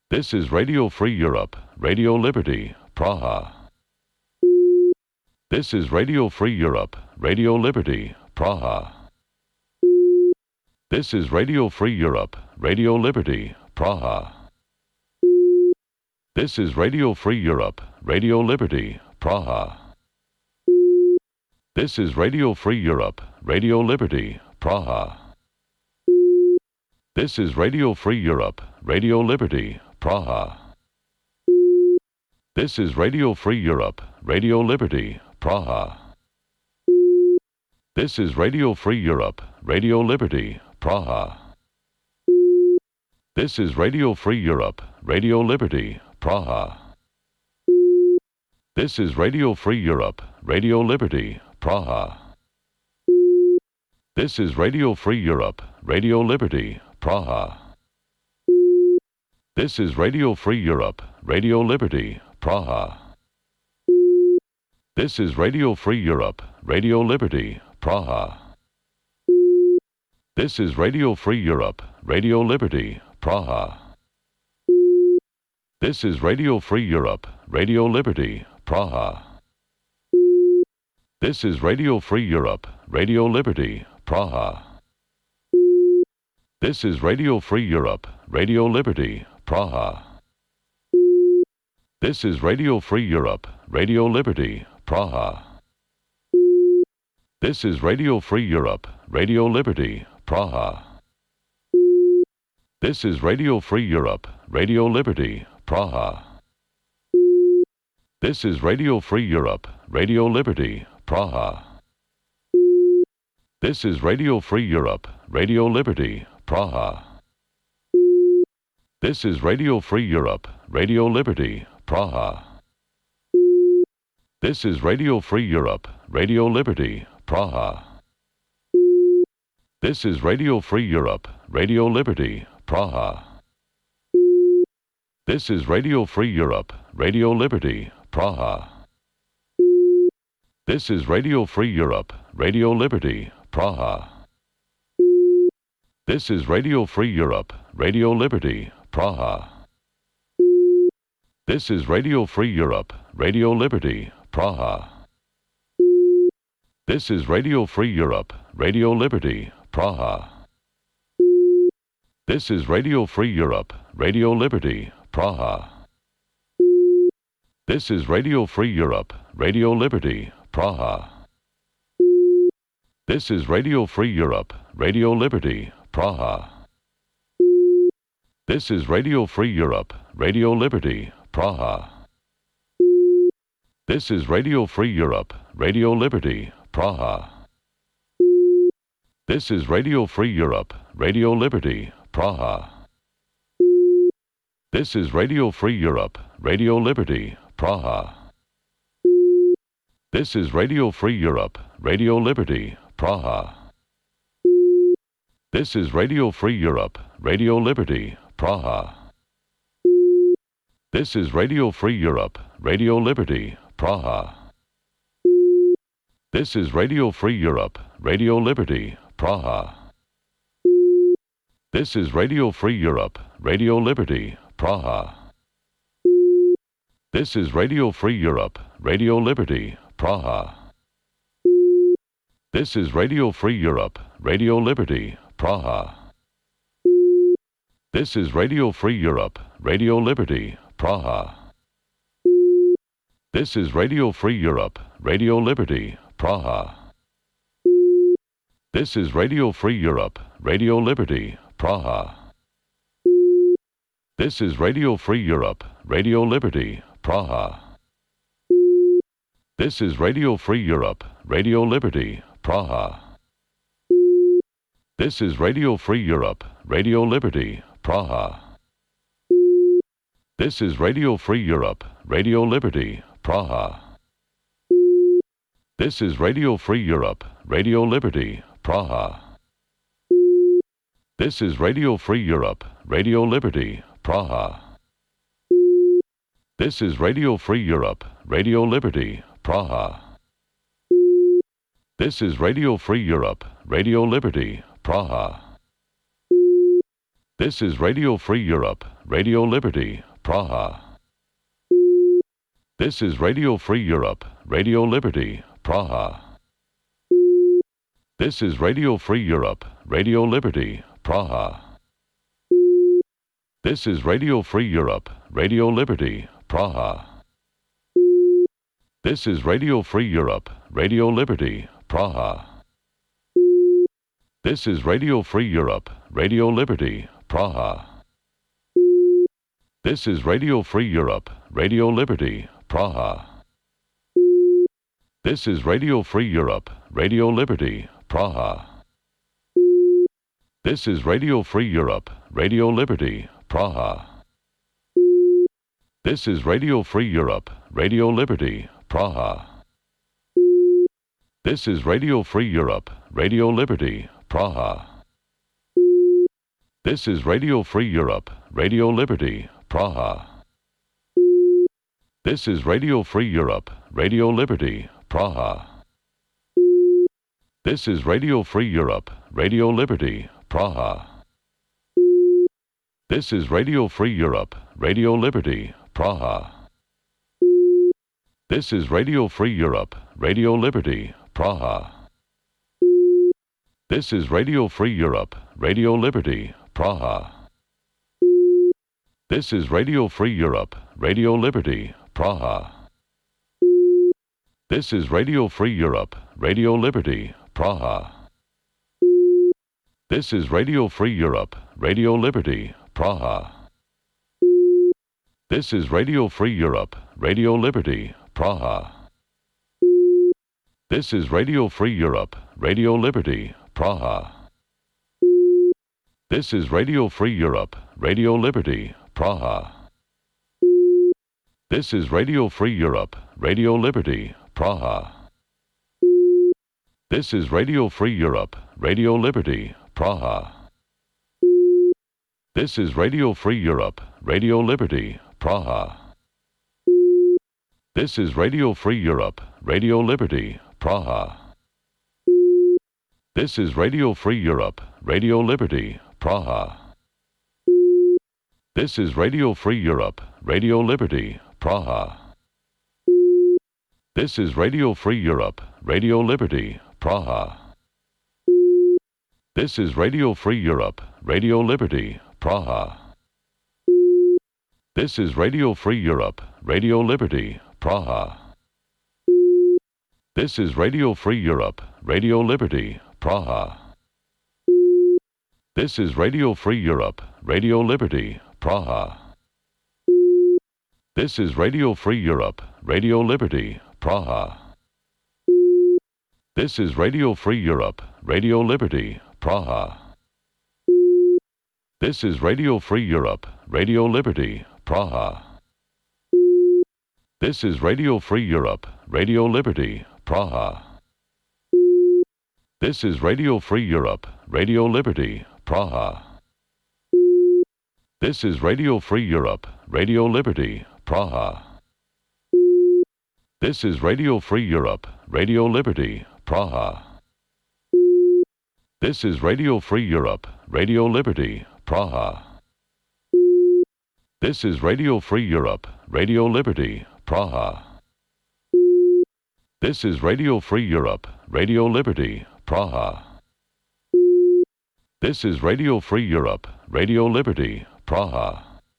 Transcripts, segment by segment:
This is Radio Free Europe, Radio Liberty, Praha. This is Radio Free Europe, Radio Liberty, Praha. This is Radio Free Europe, Radio Liberty, Praha. This is Radio Free Europe, Radio Liberty, Praha. This is Radio Free Europe, Radio Liberty, Praha. This is Radio Free Europe, Radio Liberty, Praha. This is Radio Free Europe, Radio Liberty, Praha. This is Radio Free Europe, Radio Liberty, Praha. This is Radio Free Europe, Radio Liberty, Praha. This is Radio Free Europe, Radio Liberty, Praha. This is Radio Free Europe, Radio Liberty, Praha. This is Radio Free Europe, Radio Liberty, Praha. This is Radio Free Europe, Radio Liberty, Praha. This is Radio Free Europe, Radio Liberty, Praha. This is Radio Free Europe, Radio Liberty, Praha. This is Radio Free Europe, Radio Liberty, Praha. This is Radio Free Europe, Radio Liberty, Praha. This is Radio Free Europe, Radio Liberty, Praha. This is Radio Free Europe, Radio Liberty, Praha. This is Radio Free Europe, Radio Liberty, Praha. This is Radio Free Europe, Radio Liberty, Praha. This is Radio Free Europe, Radio Liberty, Praha. This is Radio Free Europe, Radio Liberty, Praha. This is Radio Free Europe, Radio Liberty, Praha. This is Radio Free Europe, Radio Liberty, Praha. This is Radio Free Europe, Radio Liberty, Praha. This is Radio Free Europe, Radio Liberty, Praha. This is Radio Free Europe, Radio Liberty, Praha. This is Radio Free Europe, Radio Liberty, Praha. This is Radio Free Europe, Radio Liberty, Praha. This is Radio Free Europe, Radio Liberty, Praha. This is Radio Free Europe, Radio Liberty, Praha. This is Radio Free Europe, Radio Liberty, Praha. This is Radio Free Europe, Radio Liberty, Praha. This is Radio Free Europe, Radio Liberty, Praha. This is Radio Free Europe, Radio Liberty, Praha. This is Radio Free Europe, Radio Liberty, Praha. This is Radio Free Europe, Radio Liberty, Praha. This is Radio Free Europe, Radio Liberty, Praha. This is Radio Free Europe, Radio Liberty, Praha. This is Radio Free Europe, Radio Liberty, Praha. This is Radio Free Europe, Radio Liberty, Praha. This is Radio Free Europe, Radio Liberty, Praha. This is Radio Free Europe, Radio Liberty, Praha. This is Radio Free Europe, Radio Liberty, Praha. This is Radio Free Europe, Radio Liberty, Praha. This is Radio Free Europe, Radio Liberty, Praha. This is Radio Free Europe, Radio Liberty, Praha. This is Radio Free Europe, Radio Liberty, Praha. This is Radio Free Europe, Radio Liberty, Praha. This is Radio Free Europe, Radio Liberty, Praha. This is Radio Free Europe, Radio Liberty, Praha. This is Radio Free Europe, Radio Liberty, Praha. This is Radio Free Europe, Radio Liberty, Praha. This is Radio Free Europe, Radio Liberty, Praha. This is Radio Free Europe, Radio Liberty, Praha. This is Radio Free Europe, Radio Liberty, Praha. This is Radio Free Europe, Radio Liberty, Praha. This is Radio Free Europe, Radio Liberty, Praha. This is Radio Free Europe, Radio Liberty, Praha. This is Radio Free Europe, Radio Liberty, Praha. This is Radio Free Europe, Radio Liberty, Praha. This is Radio Free Europe, Radio Liberty, Praha. This is Radio Free Europe, Radio Liberty, Praha. This is Radio Free Europe, Radio Liberty, Praha. This is Radio Free Europe, Radio Liberty, Praha. This is Radio Free Europe, Radio Liberty, Praha. This is Radio Free Europe, Radio Liberty, Praha. This is Radio Free Europe, Radio Liberty, Praha. This is Radio Free Europe, Radio Liberty, Praha. This is Radio Free Europe, Radio Liberty, Praha. This is Radio Free Europe, Radio Liberty, Praha. This is Radio Free Europe, Radio Liberty, Praha. This is Radio Free Europe, Radio Liberty, Praha. This is Radio Free Europe, Radio Liberty, Praha. This is Radio Free Europe, Radio Liberty, Praha. This is Radio Free Europe, Radio Liberty, Praha. This is Radio Free Europe, Radio Liberty, Praha. This is Radio Free Europe, Radio Liberty, Praha. This is Radio Free Europe, Radio Liberty, Praha. This is Radio Free Europe, Radio Liberty, Praha. This is Radio Free Europe, Radio Liberty, Praha. This is Radio Free Europe, Radio Liberty, Praha. This is Radio Free Europe, Radio Liberty, Praha. This is Radio Free Europe, Radio Liberty, Praha. This is Radio Free Europe, Radio Liberty, Praha. This is Radio Free Europe, Radio Liberty, Praha. This is Radio Free Europe, Radio Liberty, Praha. This is Radio Free Europe, Radio Liberty, Praha. This is Radio Free Europe, Radio Liberty, Praha. This is Radio Free Europe, Radio Liberty, Praha. This is Radio Free Europe, Radio Liberty, Praha. This is Radio Free Europe, Radio Liberty, Praha. This is Radio Free Europe, Radio Liberty, Praha. This is Radio Free Europe, Radio Liberty, Praha. This is Radio Free Europe, Radio Liberty, Praha. This is Radio Free Europe, Radio Liberty, Praha. This is Radio Free Europe, Radio Liberty, Praha. This is Radio Free Europe, Radio Liberty, Praha. This is Radio Free Europe, Radio Liberty, Praha.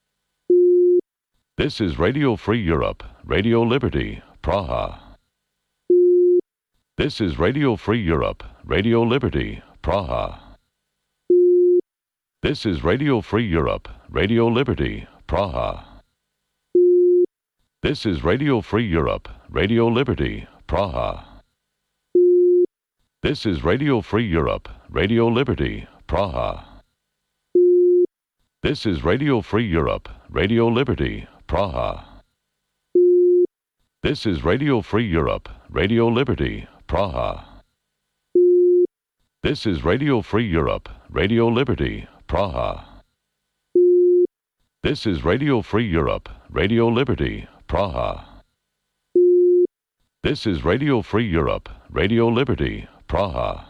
This is Radio Free Europe, Radio Liberty, Praha. This is Radio Free Europe, Radio Liberty, Praha. This is Radio Free Europe, Radio Liberty, Praha. This is Radio Free Europe, Radio Liberty, Praha. This is Radio Free Europe, Radio Liberty, Praha. This is Radio Free Europe, Radio Liberty, Praha. This is Radio Free Europe, Radio Liberty, Praha. This is Radio Free Europe, Radio Liberty, Praha. This is Radio Free Europe, Radio Liberty, Praha. This is Radio Free Europe, Radio Liberty, Praha.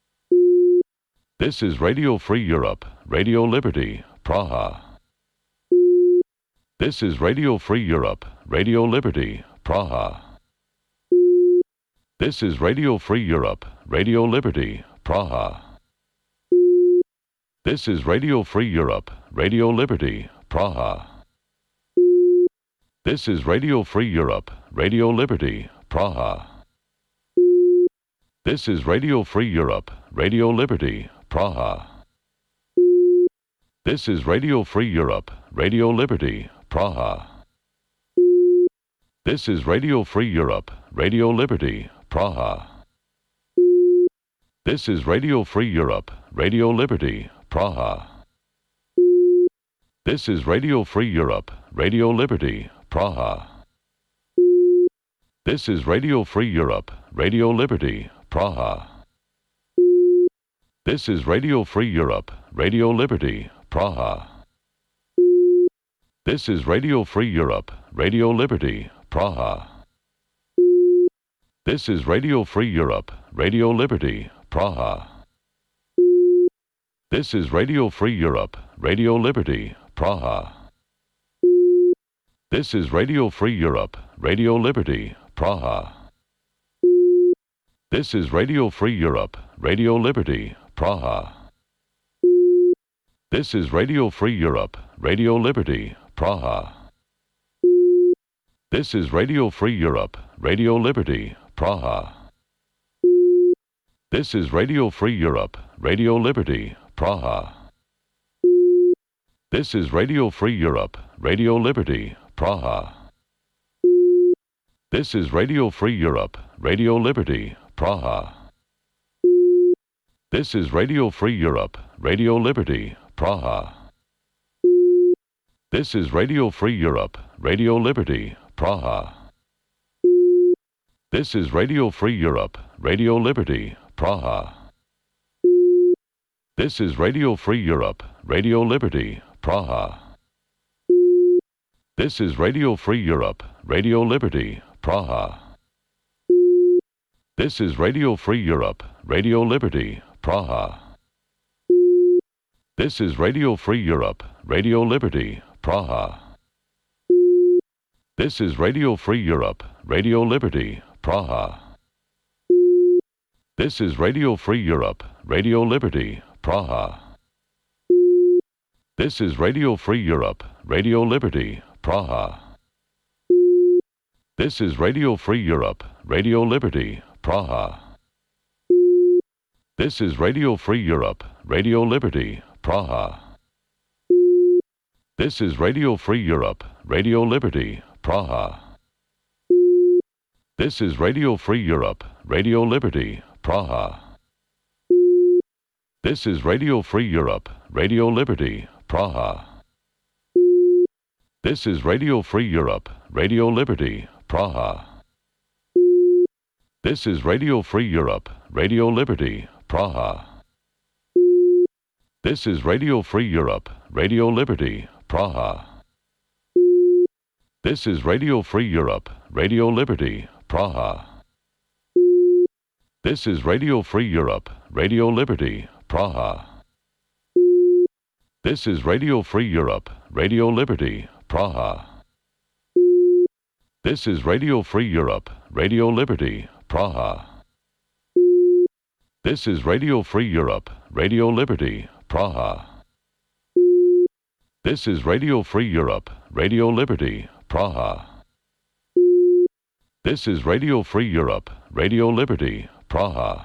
This is Radio Free Europe, Radio Liberty, Praha. This is Radio Free Europe, Radio Liberty, Praha. This is Radio Free Europe, Radio Liberty, Praha. This is Radio Free Europe, Radio Liberty, Praha. This is Radio Free Europe, Radio Liberty, Praha. This is Radio Free Europe, Radio Liberty, Praha. This is Radio Free Europe, Radio Liberty, Praha. This is Radio Free Europe, Radio Liberty, Praha. This is Radio Free Europe, Radio Liberty, Praha. This is Radio Free Europe, Radio Liberty, Praha. This is Radio Free Europe, Radio Liberty, Praha. This is Radio Free Europe, Radio Liberty, Praha. This is Radio Free Europe, Radio Liberty, Praha. This is Radio Free Europe, Radio Liberty, Praha. This is Radio Free Europe, Radio Liberty, Praha. This is Radio Free Europe, Radio Liberty, Praha. This is Radio Free Europe, Radio Liberty, Praha. This is Radio Free Europe, Radio Liberty, Praha. This is Radio Free Europe, Radio Liberty, Praha. This is Radio Free Europe, Radio Liberty, Praha. This is Radio Free Europe, Radio Liberty, Praha. This is Radio Free Europe, Radio Liberty, Praha. This is Radio Free Europe, Radio Liberty, Praha. This is Radio Free Europe, Radio Liberty, Praha. This is Radio Free Europe, Radio Liberty, Praha. This is Radio Free Europe, Radio Liberty, Praha. This is Radio Free Europe, Radio Liberty, Praha. This is Radio Free Europe, Radio Liberty, Praha. This is Radio Free Europe, Radio Liberty, Praha. This is Radio Free Europe, Radio Liberty, Praha. This is Radio Free Europe, Radio Liberty, Praha. This is Radio Free Europe, Radio Liberty, Praha. This is Radio Free Europe, Radio Liberty, Praha. This is Radio Free Europe, Radio Liberty, Praha. This is Radio Free Europe, Radio Liberty, Praha. This is Radio Free Europe, Radio Liberty, Praha. This is Radio Free Europe, Radio Liberty, Praha. This is Radio Free Europe, Radio Liberty, Praha. This is Radio Free Europe, Radio Liberty, Praha. This is Radio Free Europe, Radio Liberty, Praha. This is Radio Free Europe, Radio Liberty, Praha. This is Radio Free Europe, Radio Liberty, Praha. This is Radio Free Europe, Radio Liberty, Praha. This is Radio Free Europe, Radio Liberty, Praha. This is Radio Free Europe, Radio Liberty, Praha. This is Radio Free Europe, Radio Liberty, Praha. This is Radio Free Europe, Radio Liberty, Praha.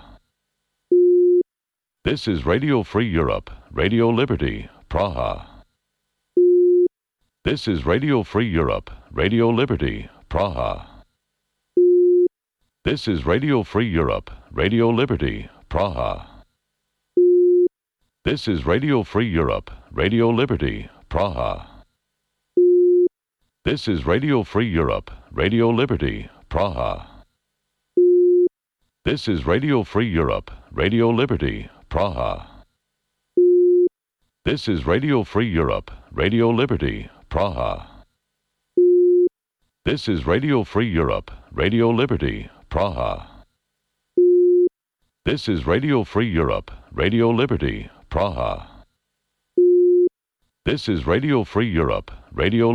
This is Radio Free Europe, Radio Liberty, Praha. This is Radio Free Europe, Radio Liberty, Praha. This is Radio Free Europe, Radio Liberty, Praha. This is Radio Free Europe, Radio Liberty, Praha. This is Radio Free Europe, Radio Liberty, Praha. This is Radio Free Europe, Radio Liberty, Praha. This is Radio Free Europe, Radio Liberty, Praha. This is Radio Free Europe, Radio Liberty, Praha. This is Radio Free Europe, Radio Liberty, Praha. This is Radio Free Europe, Radio